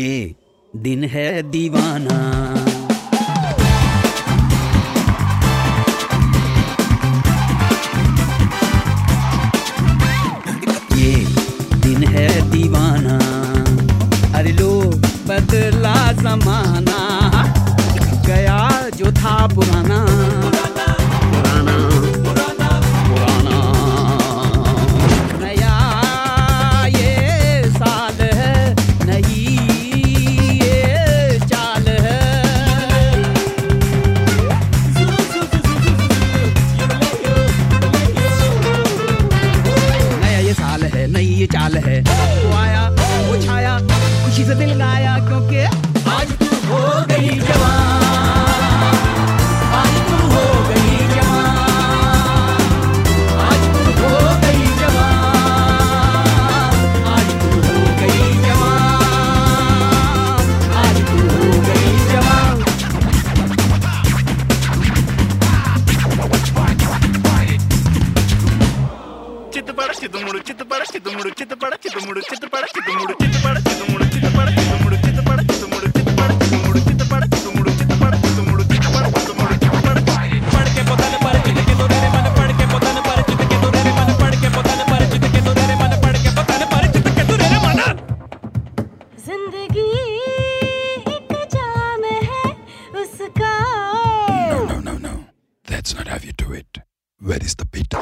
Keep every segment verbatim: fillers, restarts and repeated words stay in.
ये दिन है दीवाना। ये दिन है दीवाना। अरे लो बदला जमाना, गया जो था पुराना पुराना पुराना पुराना। नया ये साल है, नई ये चाल है। नया ये साल है, नई ये चाल है। वो आया वो छाया, खुशी से दिल गाया, क्योंकि आज तू हो गई जवान। आज तू हो गई जवान। आज तू हो गई जवान। आज तू हो गई जवान। आज तू हो गई जवान। चित पड़ चित मुड़ चित पड़ चित मुड़ चित पड़ चित मुड़ चित पड़ चित मुड़ चित पड़ चित मुड़ चित पड़ चित मुड़ चित पड़ चित मुड़ चित पड़ चित मुड़ चित पड़ चित मुड़ चित पड़ चित मुड़ चित पड़ चित मुड़ चित पड़ पढ़ के पोतन पर चित के तो रे मन पढ़ के पोतन पर चित के तो रे मन पढ़ के पोतन पर चित के तो रे मन पढ़ के पोतन पर चित के तो रे मन। जिंदगी एक जाम है उसका। No, no, no, no. That's not how you do it. Where is the beat?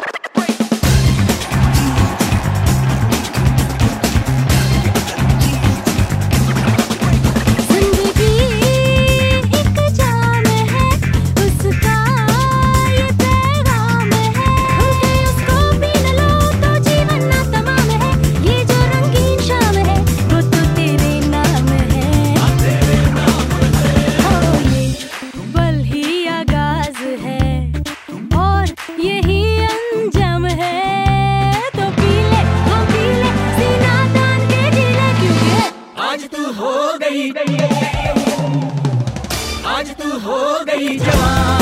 आज तू हो गई जवान।